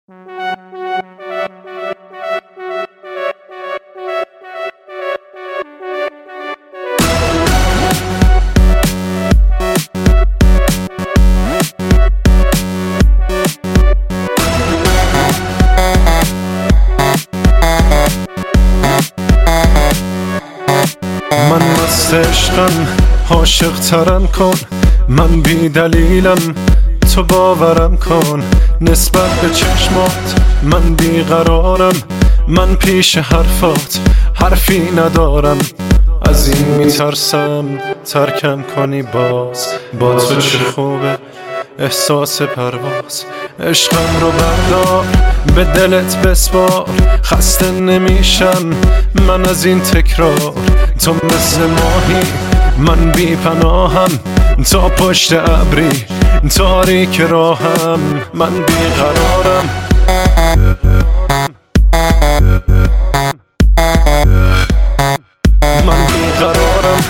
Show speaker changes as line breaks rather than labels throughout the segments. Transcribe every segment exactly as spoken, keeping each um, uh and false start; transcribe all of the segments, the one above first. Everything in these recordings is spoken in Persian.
من مست عشقم، عاشق ترم کن، من بی دلیلم تو باورم کن. نسبت به چشمات من بیقرارم، من پیش حرفات حرفی ندارم. از این میترسم ترکم کنی باز، با تو چه خوبه احساس پرواز. عشقم رو بردار به دلت بسپار، خسته نمیشم من از این تکرار. تو مثل ماهی من بی پناهم، تا پشت ابری تاریک راهم. من بیقرارم من بیقرارم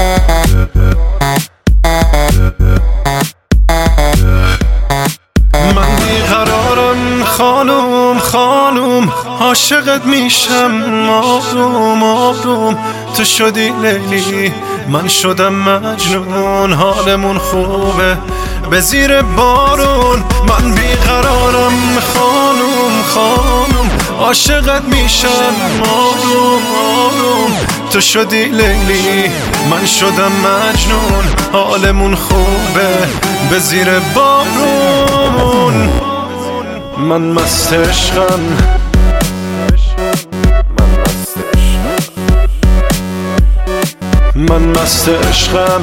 من بیقرارم خانوم خانوم، عاشقت میشم آروم آروم. تو شدی لیلی من شدم مجنون، حالمون خوبه به زیر بارون. من بیقرارم خانوم خانوم، عاشقت میشم آروم آروم. تو شدی لیلی من شدم مجنون، حالمون خوبه به زیر بارون. من مست عشقم، من مست عشقم.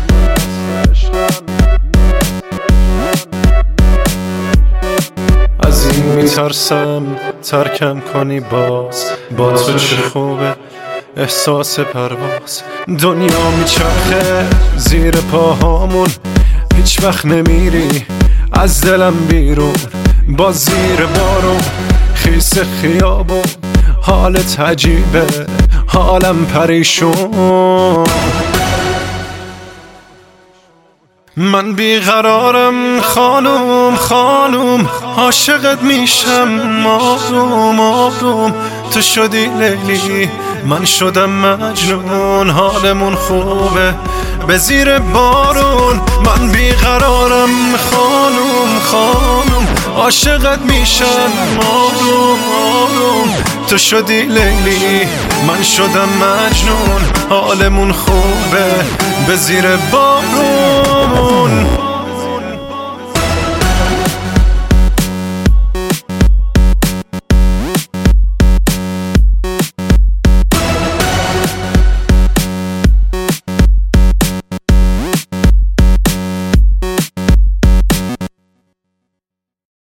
از این میترسم ترکم کنی باز، با تو چه خوبه احساس پرواز. دنیا میچرخه زیر پاهامون، هیچ وقت نمیری از دلم بیرون. با زیر بارون خیس خیابون، حالت عجیبه حالم پریشون. من بیقرارم خانوم خانوم، عاشقت میشم آروم آروم. تو شدی لیلی من شدم مجنون، حالمون خوبه به زیر بارون. من بیقرارم خانوم خانوم، عاشقت میشم آروم آروم. تو شدی لیلی من شدم مجنون، حالمون خوبه به زیر بارون.